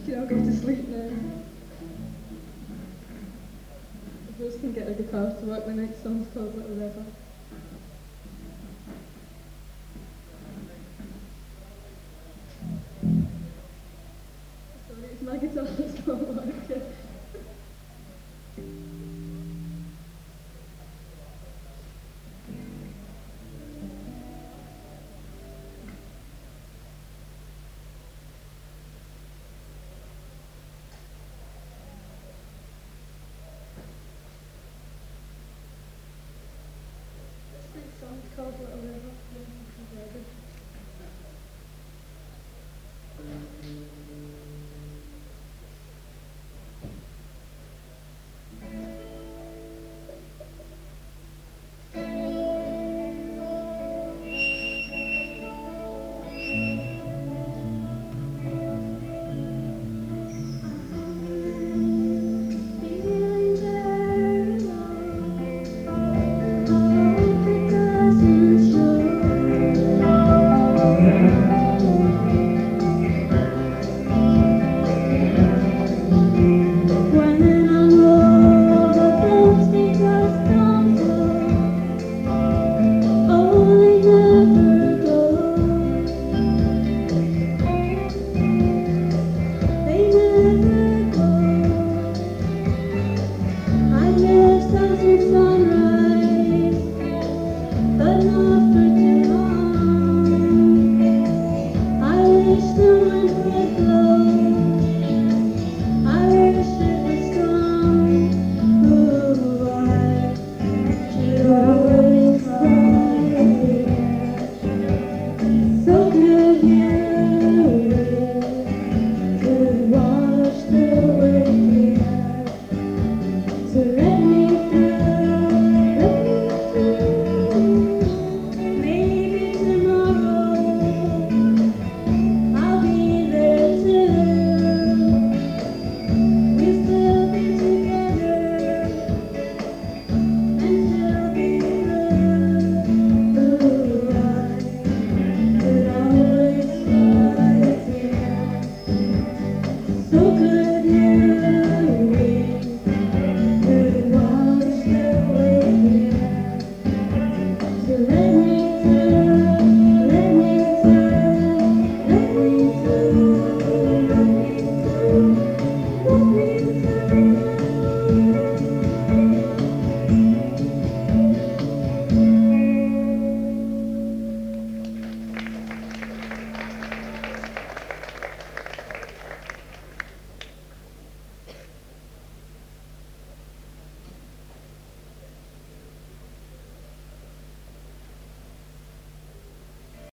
You know, go to sleep now. If Rose can get a guitar to work, the next song's called Little River. Sorry, it's my guitar that's not working. It's called Little River. So good.